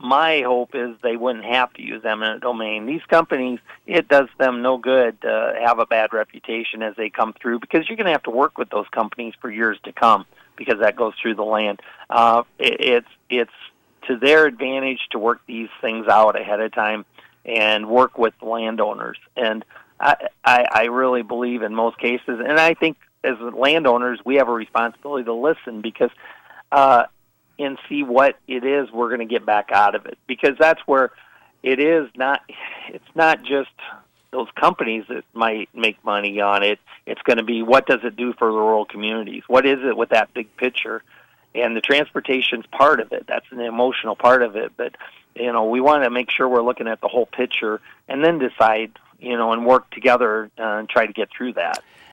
my hope is they wouldn't have to use eminent domain. These companies, it does them no good to have a bad reputation as they come through, because you're going to have to work with those companies for years to come, because that goes through the land. It's to their advantage to work these things out ahead of time and work with the landowners. And I really believe in most cases, and I think as landowners we have a responsibility to listen, because and see what it is we're going to get back out of it, because that's where it is not. It's not just those companies that might make money on it. It's going to be, what does it do for rural communities? What is it with that big picture? And the transportation's part of it. That's an emotional part of it. But we want to make sure we're looking at the whole picture and then decide, and work together and try to get through that.